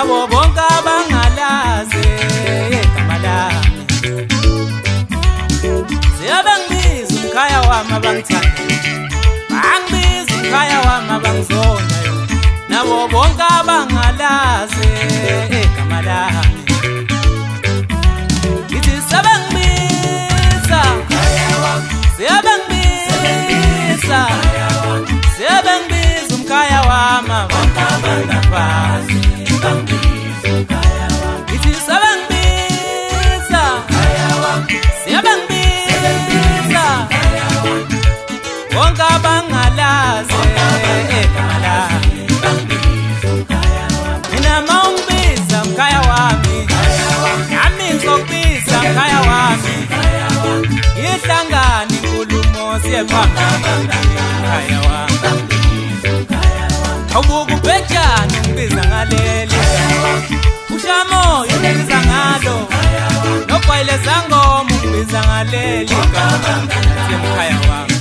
nabo bonke abangalazi igama lami. Siyabe ngibiza umkhaya wami abangithanda, bangibiza umkhaya wami abangizona, nabo bonke abangalazi igama lami. Ngithi sebengibiza umkhaya wami, sebengibiza umkhaya wami abangaphansi. Ngithi sebengibiza umkhaya wami, sebengibiza bonke abangalazi igama lami. Mina mawungibiza umkhaya wami, nami ngizokubiza umkhaya wami. Ihlangane inkulumo siyephambili umkhaya wami. Awubuka ubhejane ungibiza ngaleli, ushamoyo ungibiza ngalo, nobhayile zangoma ungibiza ngaleli umkhaya wami.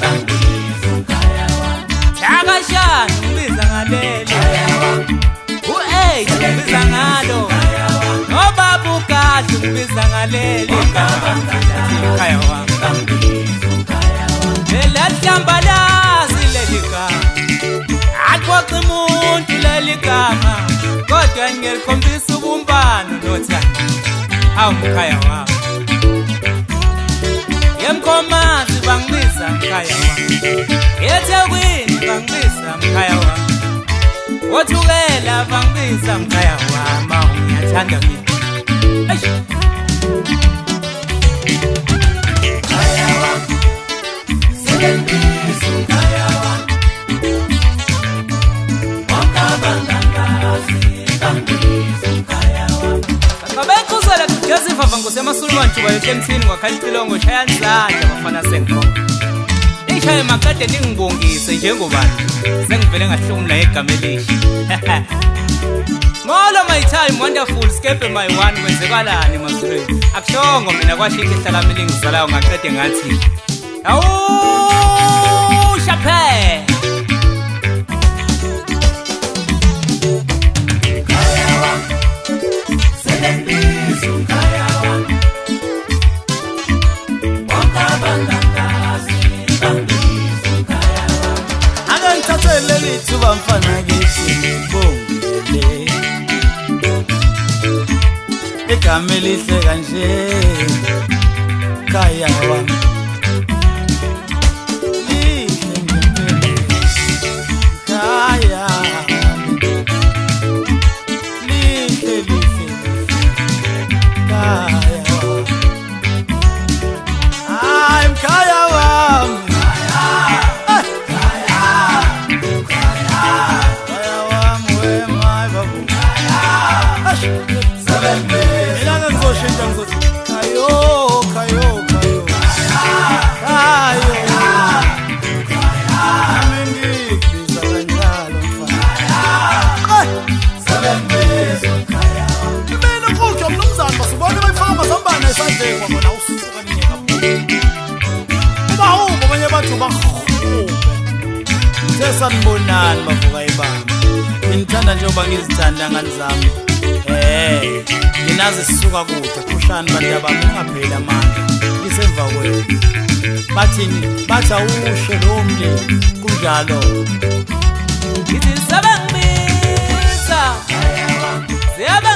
Thakashana ungibiza ngaleli, u-8 ungibiza ngalo, nobaba ugadla ungibiza ngaleli umkhaya wami. Lelahlambalazi leli gama, athoxa umuntu leli gama, kodwa ngelikhombisa ubumbano nothando. Awu mkhaya wami, eMkhomazi bangibiza mkhaya wami, eThekwini bangibiza mkhaya wami, oThukela bangibiza mkhaya wami. Awu ngiyathanda mina. Kabekuzela Joseph Ngosemasulumane Jubayela emthini ngwakhalixilongo shaya nzandla bafana sengikho. Ishaye makade ningibongise njengobani, sengivele ngahlomula igama elihle. Molo my time wonderful skepe my one, kwenzekalani masulweni? Akushongo mina kwashika ihlala mina engizalayo ngaqede ngathi awu shaphe. Tuba mfana githi ngibongile igama elihle kanje khaya wami, lihle ngempela khaya lihle khaya wami, ay mkhaya wami. Sanibonani bavuka ibanga, ngithanda njengoba ngizithanda ngani zami. Nginazi sisuka kude, kushani bantu abami ungapheli amandla, ngisemva kwenu. Bathini? Bathi awusho lo mlilo kunjalo. Ngithi sebengibiza,